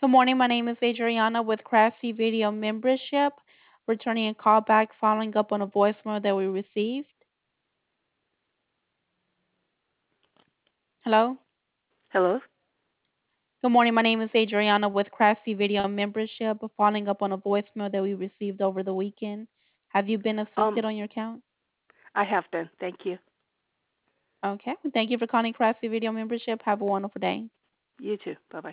Good morning. My name is Adriana with Craftsy Video Membership. Returning a call back following up on a voicemail that we received. Hello? Hello? Good morning. My name is Adriana with Craftsy Video Membership. Following up on a voicemail that we received over the weekend. Have you been Um, assisted on your account? I have been. Thank you. Okay. Thank you for calling Craftsy Video Membership. Have a wonderful day. You too. Bye bye.